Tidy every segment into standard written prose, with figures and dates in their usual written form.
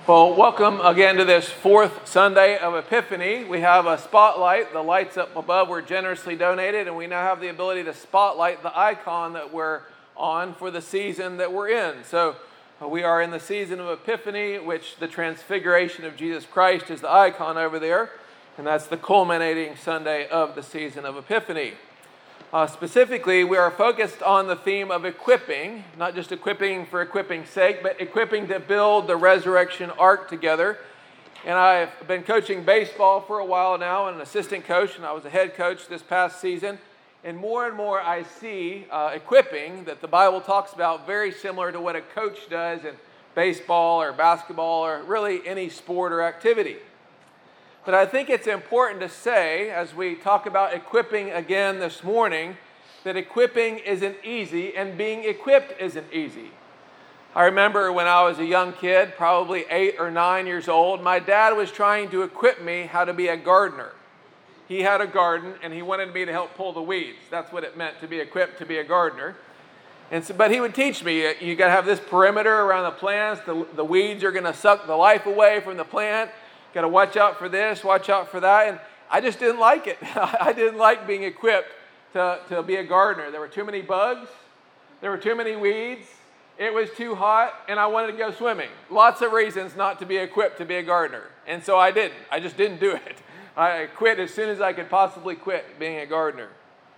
Well, welcome again to this fourth Sunday of Epiphany. We have a spotlight. The lights up above were generously donated, and we now have the ability to spotlight the icon that we're on for the season that we're in. So we are in the season of Epiphany, which the transfiguration of Jesus Christ is the icon over there, and that's the culminating Sunday of the season of Epiphany. Specifically, we are focused on the theme of equipping, not just equipping for equipping's sake, but equipping to build the resurrection ark together. And I've been coaching baseball for a while now, and an assistant coach, and I was a head coach this past season. And more I see equipping that the Bible talks about very similar to what a coach does in baseball or basketball or really any sport or activity. But I think it's important to say, as we talk about equipping again this morning, that equipping isn't easy and being equipped isn't easy. I remember when I was a young kid, probably 8 or 9 years old, my dad was trying to equip me how to be a gardener. He had a garden and he wanted me to help pull the weeds. That's what it meant to be equipped to be a gardener. But he would teach me, you got to have this perimeter around the plants. The weeds are going to suck the life away from the plant. Got to watch out for this, watch out for that. And I just didn't like it. I didn't like being equipped to be a gardener. There were too many bugs. There were too many weeds. It was too hot, and I wanted to go swimming. Lots of reasons not to be equipped to be a gardener. And so I didn't. I just didn't do it. I quit as soon as I could possibly quit being a gardener.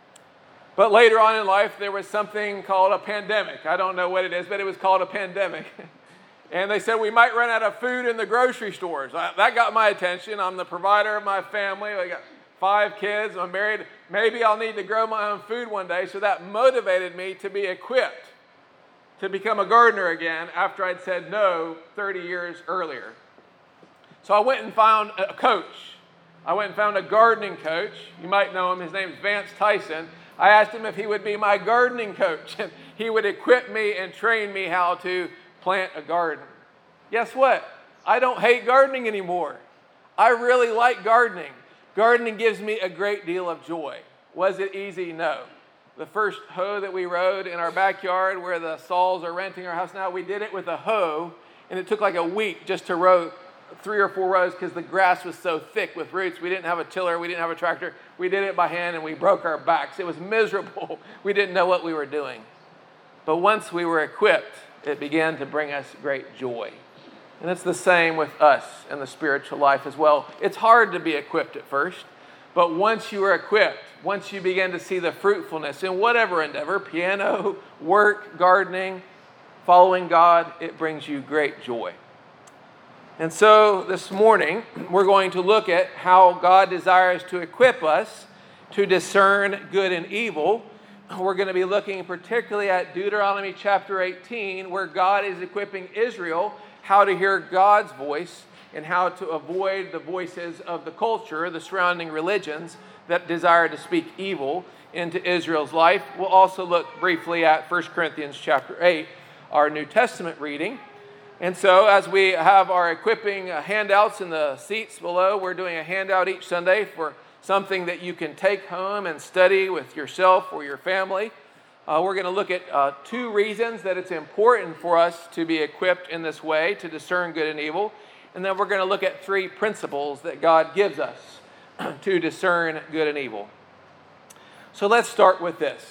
But later on in life, there was something called a pandemic. I don't know what it is, but it was called a pandemic. And they said we might run out of food in the grocery stores. That got my attention. I'm the provider of my family. I got 5 kids. I'm married. Maybe I'll need to grow my own food one day. So that motivated me to be equipped to become a gardener again after I'd said no 30 years earlier. So I went and found a coach. I went and found a gardening coach. You might know him. His name is Vance Tyson. I asked him if he would be my gardening coach. And he would equip me and train me how to plant a garden. Guess what? I don't hate gardening anymore. I really like gardening. Gardening gives me a great deal of joy. Was it easy? No. The first hoe that we rode in our backyard where the Sauls are renting our house now, we did it with a hoe, and it took like a week just to row 3 or 4 rows because the grass was so thick with roots. We didn't have a tiller. We didn't have a tractor. We did it by hand, and we broke our backs. It was miserable. We didn't know what we were doing. But once we were equipped, it began to bring us great joy. And it's the same with us in the spiritual life as well. It's hard to be equipped at first, but once you are equipped, once you begin to see the fruitfulness in whatever endeavor, piano, work, gardening, following God, it brings you great joy. And so this morning, we're going to look at how God desires to equip us to discern good and evil. We're going to be looking particularly at Deuteronomy chapter 18, where God is equipping Israel how to hear God's voice and how to avoid the voices of the culture, the surrounding religions that desire to speak evil into Israel's life. We'll also look briefly at 1 Corinthians chapter 8, our New Testament reading. And so as we have our equipping handouts in the seats below, we're doing a handout each Sunday for something that you can take home and study with yourself or your family. We're going to look at 2 reasons that it's important for us to be equipped in this way to discern good and evil. And then we're going to look at 3 principles that God gives us to discern good and evil. So let's start with this.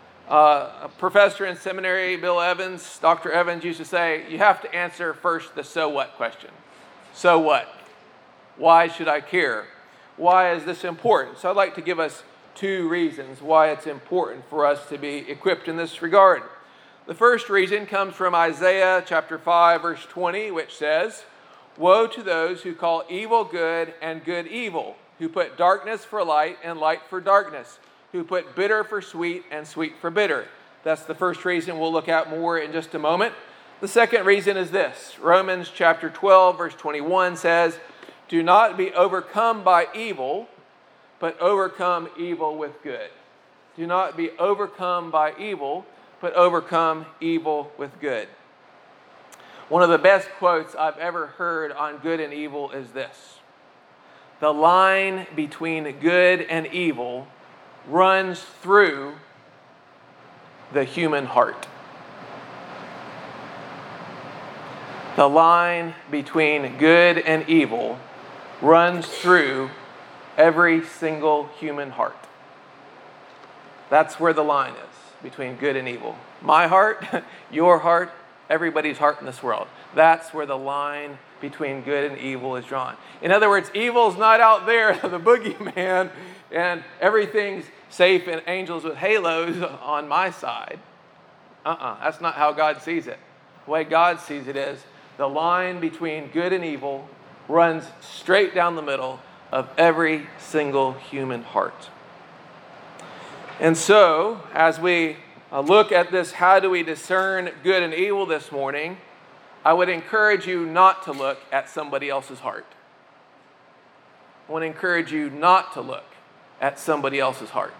A professor in seminary, Bill Evans, Dr. Evans, used to say, you have to answer first the so what question. So what? Why should I care? Why is this important? So I'd like to give us 2 reasons why it's important for us to be equipped in this regard. The first reason comes from Isaiah chapter 5, verse 20, which says, woe to those who call evil good and good evil, who put darkness for light and light for darkness, who put bitter for sweet and sweet for bitter. That's the first reason. We'll look at more in just a moment. The second reason is this. Romans chapter 12, verse 21 says, do not be overcome by evil, but overcome evil with good. Do not be overcome by evil, but overcome evil with good. One of the best quotes I've ever heard on good and evil is this. The line between good and evil runs through the human heart. The line between good and evil runs through every single human heart. That's where the line is between good and evil. My heart, your heart, everybody's heart in this world. That's where the line between good and evil is drawn. In other words, evil's not out there, the boogeyman, and everything's safe and angels with halos on my side. That's not how God sees it. The way God sees it is the line between good and evil runs straight down the middle of every single human heart. And so, as we look at this, how do we discern good and evil this morning, I would encourage you not to look at somebody else's heart. I want to encourage you not to look at somebody else's heart.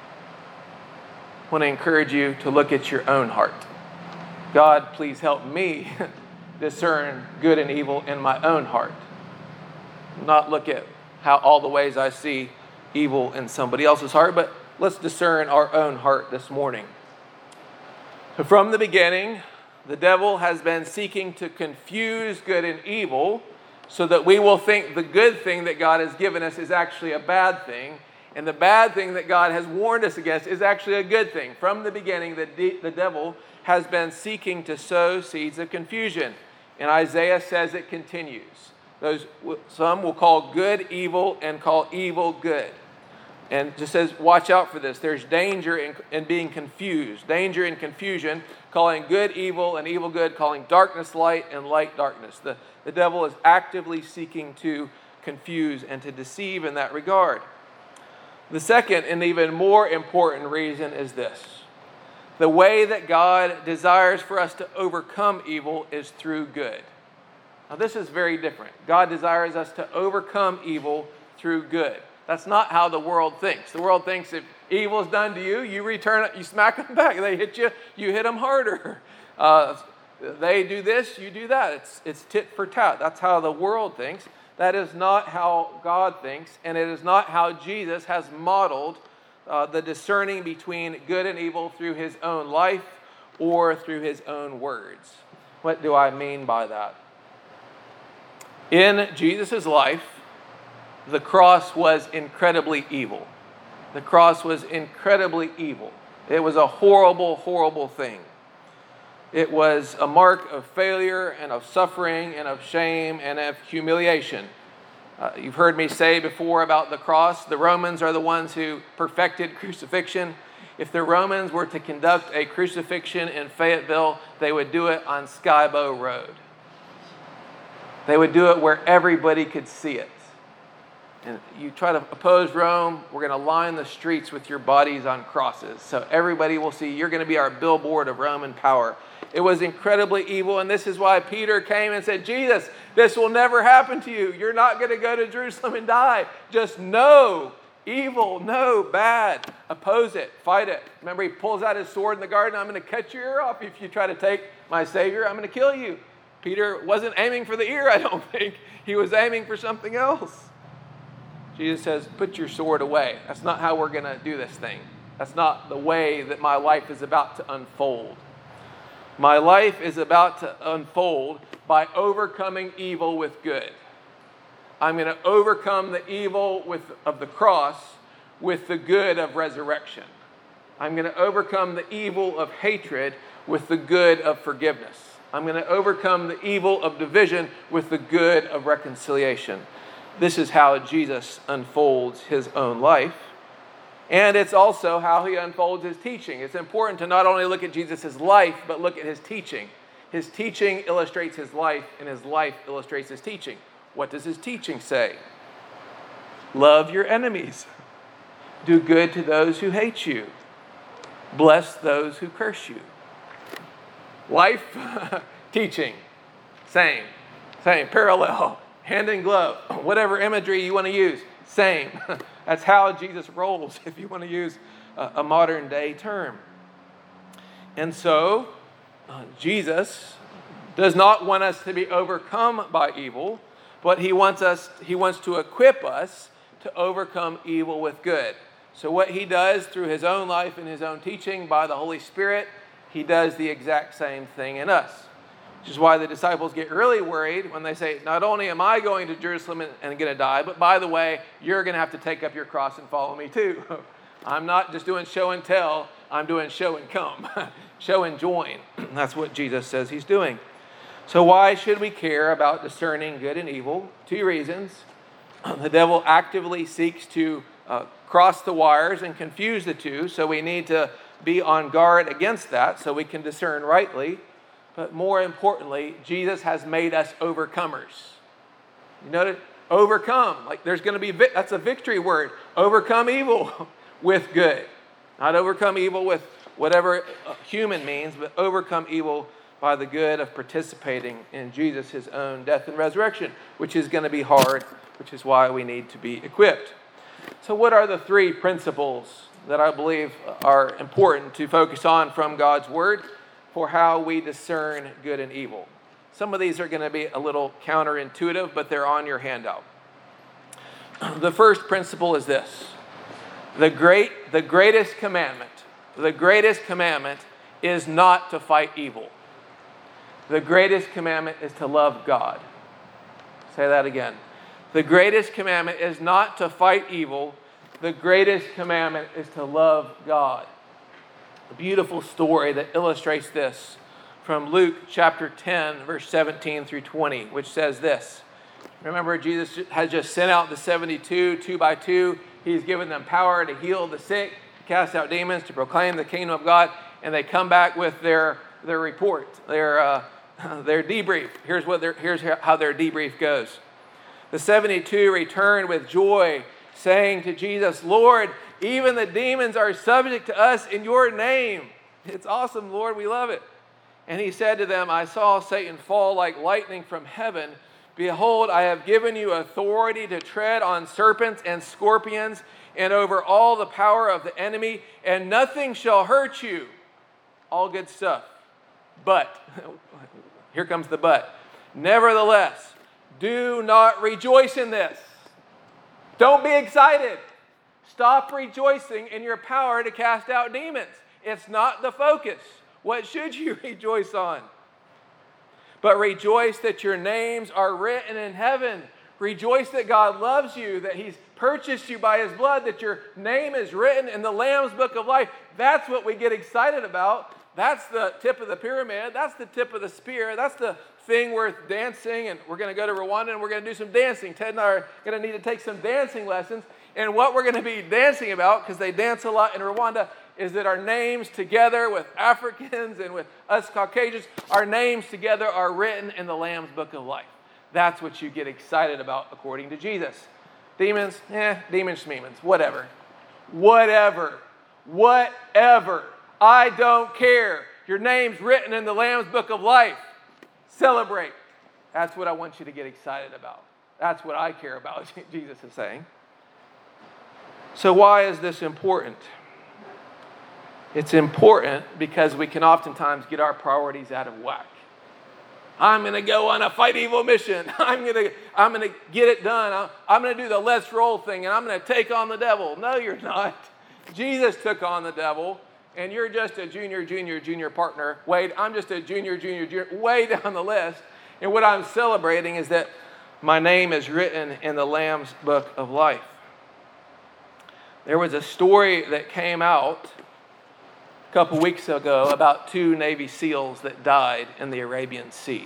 I want to encourage you to look at your own heart. God, please help me discern good and evil in my own heart. Not look at how all the ways I see evil in somebody else's heart, but let's discern our own heart this morning. So from the beginning, the devil has been seeking to confuse good and evil so that we will think the good thing that God has given us is actually a bad thing, and the bad thing that God has warned us against is actually a good thing. From the beginning, the devil has been seeking to sow seeds of confusion. And Isaiah says it continues. Some will call good evil and call evil good. And just says, watch out for this. There's danger in being confused. Danger in confusion, calling good evil and evil good, calling darkness light and light darkness. The devil is actively seeking to confuse and to deceive in that regard. The second and even more important reason is this. The way that God desires for us to overcome evil is through good. Now this is very different. God desires us to overcome evil through good. That's not how the world thinks. The world thinks if evil is done to you, you return it, you smack them back. They hit you, you hit them harder. They do this, you do that. It's tit for tat. That's how the world thinks. That is not how God thinks, and it is not how Jesus has modeled the discerning between good and evil through his own life or through his own words. What do I mean by that? In Jesus' life, the cross was incredibly evil. The cross was incredibly evil. It was a horrible, horrible thing. It was a mark of failure and of suffering and of shame and of humiliation. You've heard me say before about the cross, the Romans are the ones who perfected crucifixion. If the Romans were to conduct a crucifixion in Fayetteville, they would do it on Skybow Road. They would do it where everybody could see it. And you try to oppose Rome, we're going to line the streets with your bodies on crosses. So everybody will see you're going to be our billboard of Roman power. It was incredibly evil, and this is why Peter came and said, Jesus, this will never happen to you. You're not going to go to Jerusalem and die. Just no evil, no bad. Oppose it, fight it. Remember, he pulls out his sword in the garden. I'm going to cut your ear off if you try to take my Savior. I'm going to kill you. Peter wasn't aiming for the ear, I don't think. He was aiming for something else. Jesus says, put your sword away. That's not how we're going to do this thing. That's not the way that my life is about to unfold. My life is about to unfold by overcoming evil with good. I'm going to overcome the evil of the cross with the good of resurrection. I'm going to overcome the evil of hatred with the good of forgiveness. I'm going to overcome the evil of division with the good of reconciliation. This is how Jesus unfolds his own life. And it's also how he unfolds his teaching. It's important to not only look at Jesus' life, but look at his teaching. His teaching illustrates his life, and his life illustrates his teaching. What does his teaching say? Love your enemies. Do good to those who hate you. Bless those who curse you. Life, teaching, same, parallel, hand in glove, whatever imagery you want to use, same. That's how Jesus rolls, if you want to use a modern day term. And so, Jesus does not want us to be overcome by evil, but he wants to equip us to overcome evil with good. So what he does through his own life and his own teaching by the Holy Spirit, he does the exact same thing in us. which is why the disciples get really worried when they say, not only am I going to Jerusalem and going to die, but by the way, you're going to have to take up your cross and follow me too. I'm not just doing show and tell, I'm doing show and come, show and join. That's what Jesus says he's doing. So why should we care about discerning good and evil? 2 reasons. The devil actively seeks to cross the wires and confuse the two, so we need to be on guard against that so we can discern rightly. But more importantly, Jesus has made us overcomers. You know, overcome, like there's going to be, that's a victory word, overcome evil with good. Not overcome evil with whatever human means, but overcome evil by the good of participating in Jesus, his own death and resurrection, which is going to be hard, which is why we need to be equipped. So what are the 3 principles that I believe are important to focus on from God's word for how we discern good and evil? Some of these are going to be a little counterintuitive, but they're on your handout. The first principle is this. The greatest commandment is not to fight evil. The greatest commandment is to love God. Say that again. The greatest commandment is not to fight evil. The greatest commandment is to love God. A beautiful story that illustrates this from Luke chapter 10, verse 17 through 20, which says this. Remember, Jesus has just sent out the 72, 2 by 2. He's given them power to heal the sick, to cast out demons, to proclaim the kingdom of God, and they come back with their report, their debrief. Here's how their debrief goes. The 72 returned with joy, saying to Jesus, Lord, even the demons are subject to us in your name. It's awesome, Lord. We love it. And he said to them, I saw Satan fall like lightning from heaven. Behold, I have given you authority to tread on serpents and scorpions and over all the power of the enemy, and nothing shall hurt you. All good stuff. But, here comes the but. Nevertheless, do not rejoice in this. Don't be excited. Stop rejoicing in your power to cast out demons. It's not the focus. What should you rejoice on? But rejoice that your names are written in heaven. Rejoice that God loves you, that he's purchased you by his blood, that your name is written in the Lamb's book of life. That's what we get excited about. That's the tip of the pyramid. That's the tip of the spear. That's the thing worth dancing. And we're going to go to Rwanda and we're going to do some dancing. Ted and I are going to need to take some dancing lessons. And what we're going to be dancing about, because they dance a lot in Rwanda, is that our names together with Africans and with us Caucasians, our names together are written in the Lamb's book of life. That's what you get excited about according to Jesus. Demons, demons, whatever. I don't care. Your name's written in the Lamb's book of life. Celebrate. That's what I want you to get excited about. That's what I care about, Jesus is saying. So why is this important? It's important because we can oftentimes get our priorities out of whack. I'm going to go on a fight evil mission. I'm going to get it done. I'm going to do the let's roll thing, and I'm going to take on the devil. No, you're not. Jesus took on the devil, and you're just a junior partner. Wade, I'm just a junior, way down the list. And what I'm celebrating is that my name is written in the Lamb's book of life. There was a story that came out a couple weeks ago about 2 Navy SEALs that died in the Arabian Sea.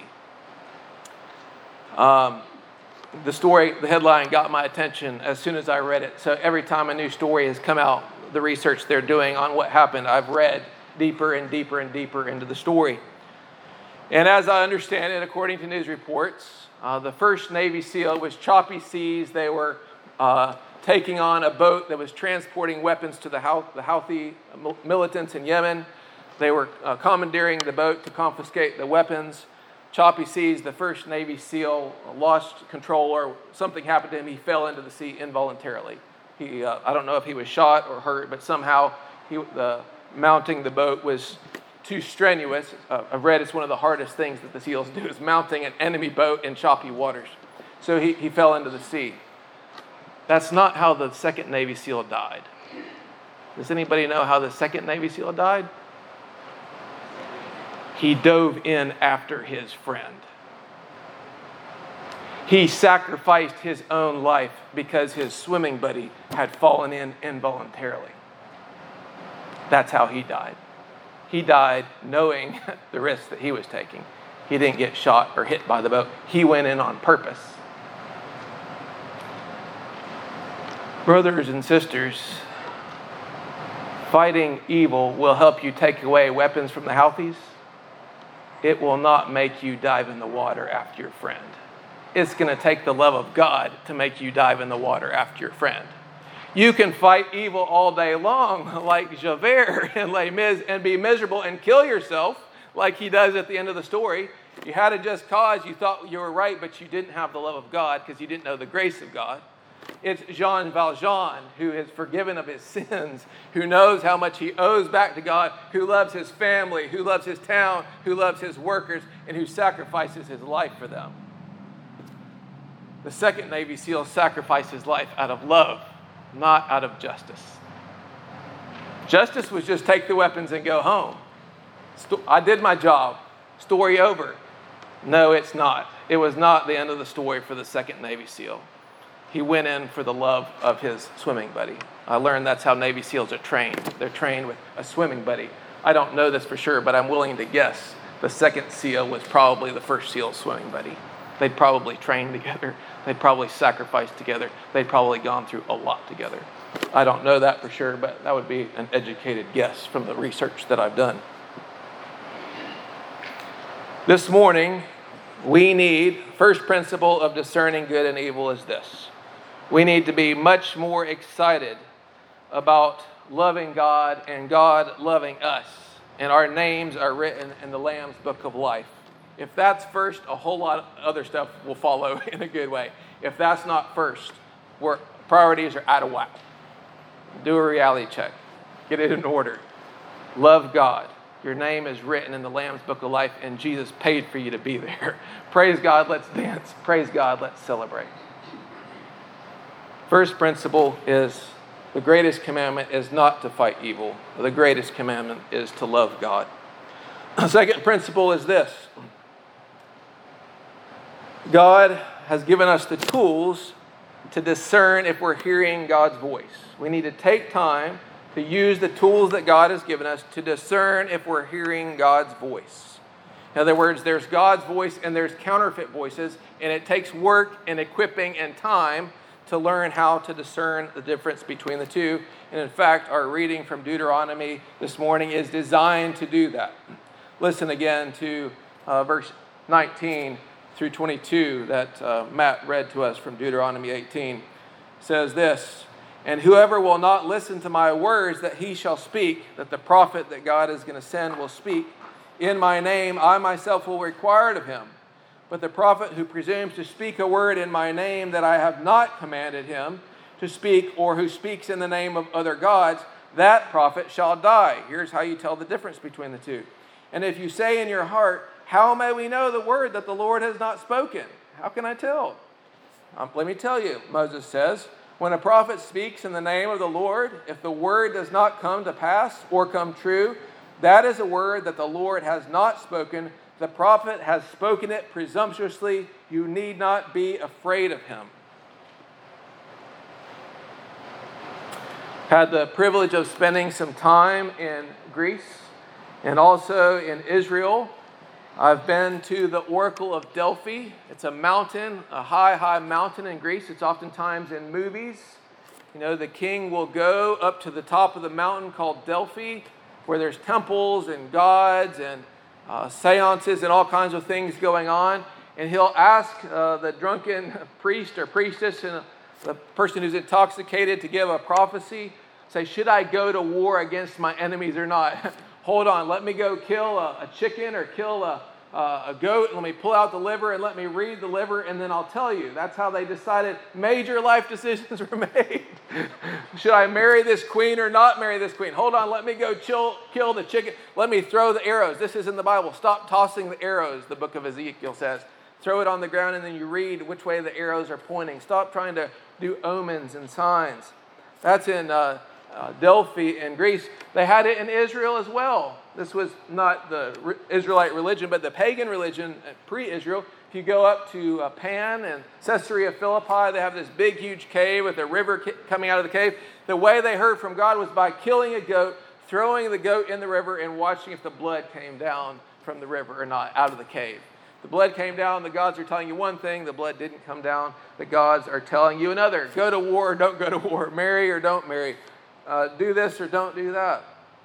The story, the headline got my attention as soon as I read it. So every time a new story has come out, the research they're doing on what happened, I've read deeper and deeper and deeper into the story. And as I understand it, according to news reports, the first Navy SEAL was choppy seas. They were taking on a boat that was transporting weapons to the Houthi militants in Yemen. They were commandeering the boat to confiscate the weapons. Choppy seas, the first Navy SEAL lost control, or something happened to him. He fell into the sea involuntarily. I don't know if he was shot or hurt, but somehow mounting the boat was too strenuous. I've read it's one of the hardest things that the SEALs do is mounting an enemy boat in choppy waters. So he fell into the sea. That's not how the second Navy SEAL died. Does anybody know how the second Navy SEAL died? He dove in after his friend. He sacrificed his own life because his swimming buddy had fallen in involuntarily. That's how he died. He died knowing the risk that he was taking. He didn't get shot or hit by the boat. He went in on purpose. Brothers and sisters, fighting evil will help you take away weapons from the Houthis. It will not make you dive in the water after your friend. It's going to take the love of God to make you dive in the water after your friend. You can fight evil all day long like Javert and Les Mis and be miserable and kill yourself like he does at the end of the story. You had a just cause. You thought you were right, but you didn't have the love of God because you didn't know the grace of God. It's Jean Valjean who is forgiven of his sins, who knows how much he owes back to God, who loves his family, who loves his town, who loves his workers, and who sacrifices his life for them. The second Navy SEAL sacrificed his life out of love, not out of justice. Justice was just take the weapons and go home. I did my job. Story over. No, it's not. It was not the end of the story for the second Navy SEAL. He went in for the love of his swimming buddy. I learned that's how Navy SEALs are trained. They're trained with a swimming buddy. I don't know this for sure, but I'm willing to guess the second SEAL was probably the first SEAL's swimming buddy. They'd probably trained together. They'd probably sacrificed together. They'd probably gone through a lot together. I don't know that for sure, but that would be an educated guess from the research that I've done. This morning, we need, first principle of discerning good and evil is this. We need to be much more excited about loving God and God loving us. And our names are written in the Lamb's Book of Life. If that's first, a whole lot of other stuff will follow in a good way. If that's not first, priorities are out of whack. Do a reality check. Get it in order. Love God. Your name is written in the Lamb's Book of Life, and Jesus paid for you to be there. Praise God, let's dance. Praise God, let's celebrate. First principle is the greatest commandment is not to fight evil. The greatest commandment is to love God. The second principle is this. God has given us the tools to discern if we're hearing God's voice. We need to take time to use the tools that God has given us to discern if we're hearing God's voice. In other words, there's God's voice and there's counterfeit voices, and it takes work and equipping and time to learn how to discern the difference between the two. And in fact, our reading from Deuteronomy this morning is designed to do that. Listen again to verse 19 through 22 that Matt read to us from Deuteronomy 18. It says this, "And whoever will not listen to my words that he shall speak," that the prophet that God is going to send will speak, "in my name I myself will require it of him. But the prophet who presumes to speak a word in my name that I have not commanded him to speak, or who speaks in the name of other gods, that prophet shall die." Here's how you tell the difference between the two. "And if you say in your heart, how may we know the word that the Lord has not spoken? How can I tell?" Let me tell you, Moses says, "When a prophet speaks in the name of the Lord, if the word does not come to pass or come true, that is a word that the Lord has not spoken. The prophet has spoken it presumptuously. You need not be afraid of him." Had the privilege of spending some time in Greece and also in Israel. I've been to the Oracle of Delphi. It's a mountain, a high mountain in Greece. It's oftentimes in movies. You know, the king will go up to the top of the mountain called Delphi, where there's temples and gods and seances and all kinds of things going on. And he'll ask the drunken priest or priestess and the person who's intoxicated to give a prophecy. Say, "Should I go to war against my enemies or not?" Hold on, let me go kill a chicken or kill a goat. Let me pull out the liver and let me read the liver, and then I'll tell you. That's how they decided major life decisions were made. Should I marry this queen or not marry this queen? Hold on, let me go kill the chicken. Let me throw the arrows. This is in the Bible. Stop tossing the arrows, the book of Ezekiel says. Throw it on the ground, and then you read which way the arrows are pointing. Stop trying to do omens and signs. That's in Delphi in Greece. They had it in Israel as well. This was not the Israelite religion, but the pagan religion pre-Israel. If you go up to Pan and Caesarea Philippi, they have this big, huge cave with a river coming out of the cave. The way they heard from God was by killing a goat, throwing the goat in the river, and watching if the blood came down from the river or not, out of the cave. The blood came down, the gods are telling you one thing, the blood didn't come down. The gods are telling you another. Go to war or don't go to war. Marry or don't marry. Do this or don't do that.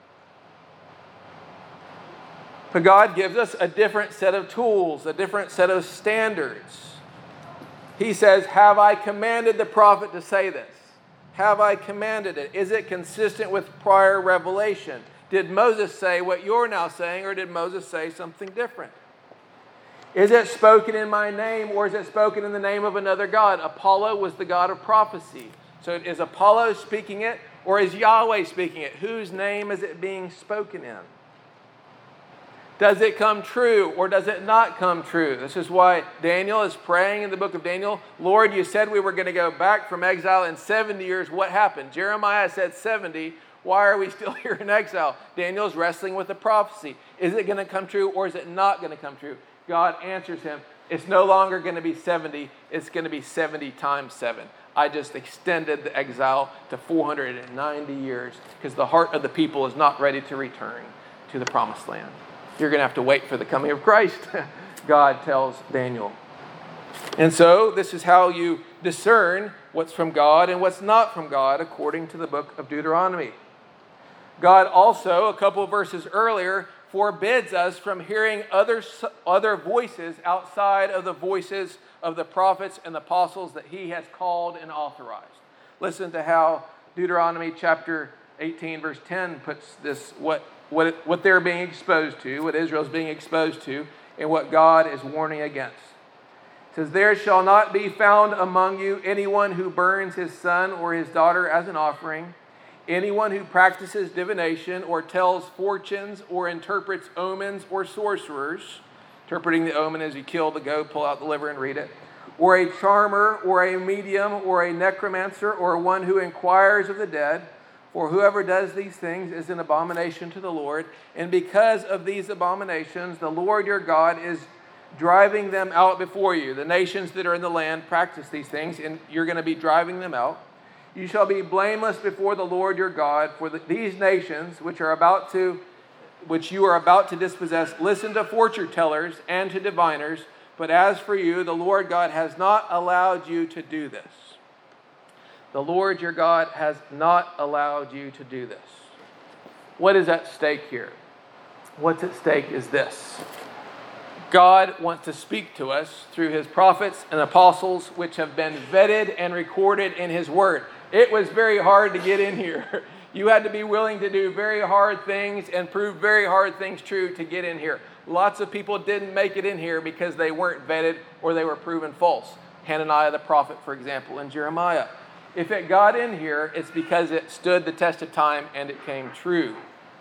But God gives us a different set of tools, a different set of standards. He says, have I commanded the prophet to say this? Have I commanded it? Is it consistent with prior revelation? Did Moses say what you're now saying, or did Moses say something different? Is it spoken in my name, or is it spoken in the name of another god? Apollo was the god of prophecy. So is Apollo speaking it, or is Yahweh speaking it? Whose name is it being spoken in? Does it come true, or does it not come true? This is why Daniel is praying in the book of Daniel. Lord, you said we were going to go back from exile in 70 years. What happened? Jeremiah said 70. Why are we still here in exile? Daniel's wrestling with the prophecy. Is it going to come true, or is it not going to come true? God answers him, it's no longer going to be 70. It's going to be 70 times 7. I just extended the exile to 490 years because the heart of the people is not ready to return to the promised land. You're going to have to wait for the coming of Christ, God tells Daniel. And so this is how you discern what's from God and what's not from God according to the book of Deuteronomy. God also, a couple of verses earlier, forbids us from hearing other voices outside of the voices of the prophets and the apostles that he has called and authorized. Listen to how Deuteronomy chapter 18 verse 10 puts this, what they're being exposed to, what Israel's being exposed to, and what God is warning against. It says, there shall not be found among you anyone who burns his son or his daughter as an offering, anyone who practices divination or tells fortunes or interprets omens or sorcerers. Interpreting the omen as you kill the goat, pull out the liver and read it. Or a charmer or a medium or a necromancer or one who inquires of the dead. For whoever does these things is an abomination to the Lord. And because of these abominations, the Lord your God is driving them out before you. The nations that are in the land practice these things, and you're going to be driving them out. You shall be blameless before the Lord your God, for these nations which you are about to dispossess, listen to fortune tellers and to diviners. But as for you, the Lord God has not allowed you to do this. The Lord your God has not allowed you to do this. What is at stake here? What's at stake is this. God wants to speak to us through his prophets and apostles, which have been vetted and recorded in his word. It was very hard to get in here. You had to be willing to do very hard things and prove very hard things true to get in here. Lots of people didn't make it in here because they weren't vetted or they were proven false. Hananiah the prophet, for example, and Jeremiah. If it got in here, it's because it stood the test of time and it came true.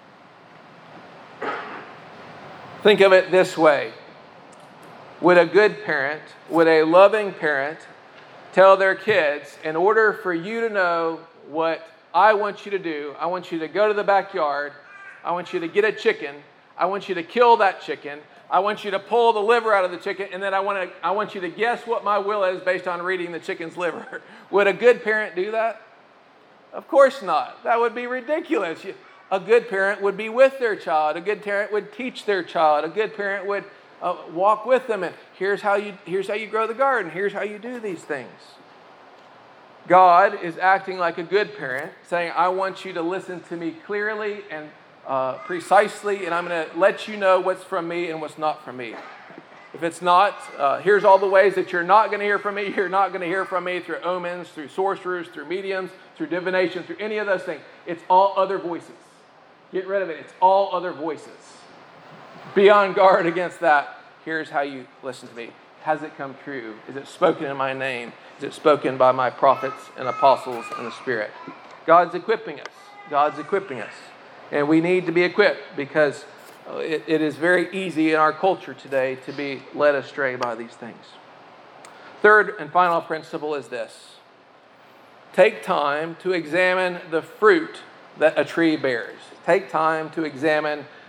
Think of it this way. Would a good parent, would a loving parent tell their kids, in order for you to know what I want you to do, I want you to go to the backyard, I want you to get a chicken, I want you to kill that chicken, I want you to pull the liver out of the chicken, and then I want you to guess what my will is based on reading the chicken's liver. Would a good parent do that? Of course not. That would be ridiculous. A good parent would be with their child. A good parent would teach their child. A good parent would walk with them, and here's how you grow the garden. Here's how you do these things. God is acting like a good parent, saying, I want you to listen to me clearly and precisely, and I'm going to let you know what's from me and what's not from me. If it's not, here's all the ways that you're not going to hear from me. You're not going to hear from me through omens, through sorcerers, through mediums, through divination, through any of those things. It's all other voices. Get rid of it. It's all other voices. Be on guard against that. Here's how you listen to me. Has it come true? Is it spoken in my name? Is it spoken by my prophets and apostles and the Spirit? God's equipping us. God's equipping us. And we need to be equipped because it is very easy in our culture today to be led astray by these things. Third and final principle is this. Take time to examine the fruit that a tree bears. Take time to examine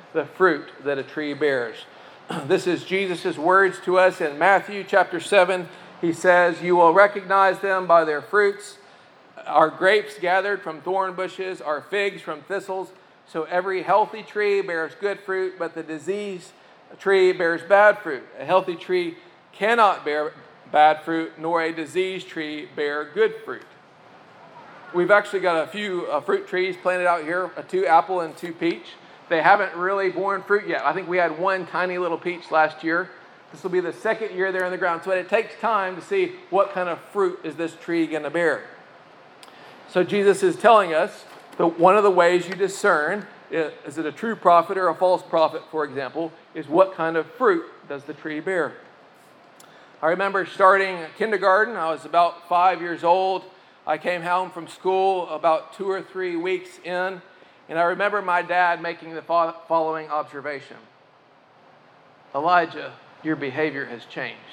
the fruit that a tree bears. This is Jesus' words to us in Matthew chapter 7. He says, "You will recognize them by their fruits. Are grapes gathered from thorn bushes? Are figs from thistles? So every healthy tree bears good fruit, but the diseased tree bears bad fruit. A healthy tree cannot bear bad fruit, nor a diseased tree bear good fruit." We've actually got a few fruit trees planted out here, 2 apple and 2 peach. They haven't really borne fruit yet. I think we had 1 tiny little peach last year. This will be the 2nd year they're in the ground. So it takes time to see what kind of fruit is this tree going to bear. So Jesus is telling us that one of the ways you discern, is it a true prophet or a false prophet, for example, is what kind of fruit does the tree bear. I remember starting kindergarten. I was about 5 years old. I came home from school about 2 or 3 weeks in, and I remember my dad making the following observation. "Elijah, your behavior has changed.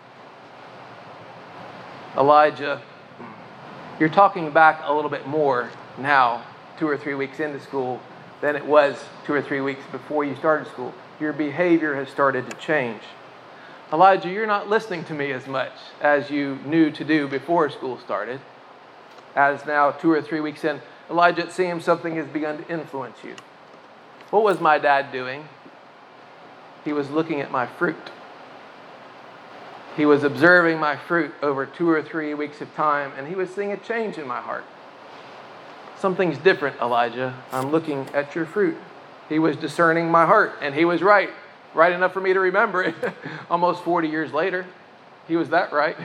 Elijah, you're talking back a little bit more now, 2 or 3 weeks into school, than it was 2 or 3 weeks before you started school. Your behavior has started to change. Elijah, you're not listening to me as much as you knew to do before school started. As now 2 or 3 weeks in, Elijah, it seems something has begun to influence you." What was my dad doing? He was looking at my fruit. He was observing my fruit over 2 or 3 weeks of time, and he was seeing a change in my heart. "Something's different, Elijah. I'm looking at your fruit." He was discerning my heart, and he was right. Right enough for me to remember it almost 40 years later. He was that right.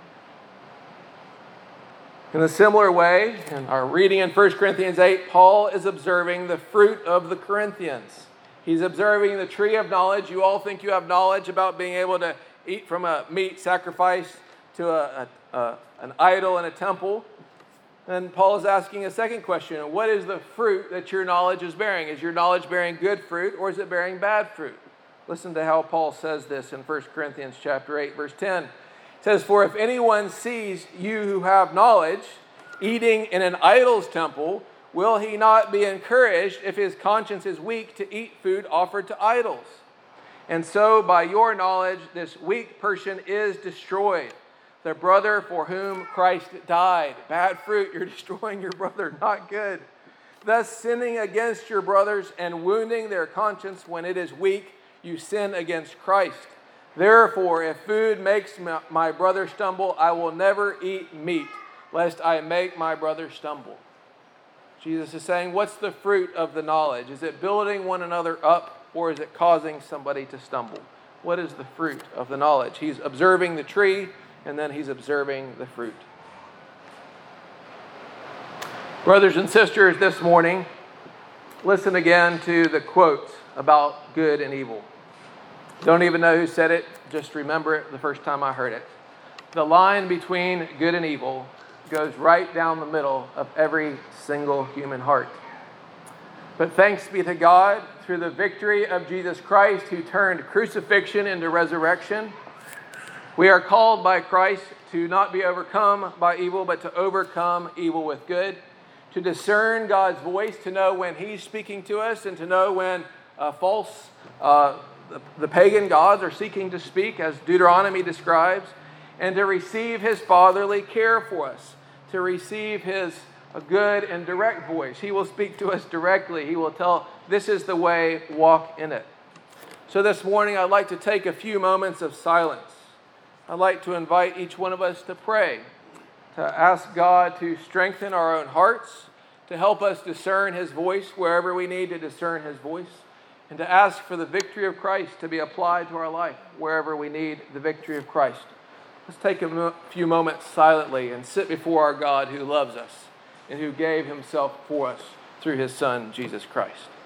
In a similar way, in our reading in 1 Corinthians 8, Paul is observing the fruit of the Corinthians. He's observing the tree of knowledge. You all think you have knowledge about being able to eat from a meat sacrificed to an idol in a temple. And Paul is asking a second question. What is the fruit that your knowledge is bearing? Is your knowledge bearing good fruit, or is it bearing bad fruit? Listen to how Paul says this in 1 Corinthians chapter 8, verse 10. It says, "For if anyone sees you who have knowledge eating in an idol's temple, will he not be encouraged if his conscience is weak to eat food offered to idols? And so by your knowledge, this weak person is destroyed, the brother for whom Christ died." Bad fruit, you're destroying your brother, not good. "Thus sinning against your brothers and wounding their conscience when it is weak, you sin against Christ. Therefore, if food makes my brother stumble, I will never eat meat, lest I make my brother stumble." Jesus is saying, what's the fruit of the knowledge? Is it building one another up, or is it causing somebody to stumble? What is the fruit of the knowledge? He's observing the tree, and then he's observing the fruit. Brothers and sisters, this morning, listen again to the quote about good and evil. Don't even know who said it, just remember it the first time I heard it. The line between good and evil goes right down the middle of every single human heart. But thanks be to God, through the victory of Jesus Christ, who turned crucifixion into resurrection, we are called by Christ to not be overcome by evil, but to overcome evil with good, to discern God's voice, to know when He's speaking to us, and to know when the pagan gods are seeking to speak, as Deuteronomy describes, and to receive His fatherly care for us, to receive His good and direct voice. He will speak to us directly. He will tell, this is the way, walk in it. So this morning, I'd like to take a few moments of silence. I'd like to invite each one of us to pray, to ask God to strengthen our own hearts, to help us discern His voice wherever we need to discern His voice, and to ask for the victory of Christ to be applied to our life wherever we need the victory of Christ. Let's take a few moments silently and sit before our God who loves us and who gave Himself for us through His Son, Jesus Christ.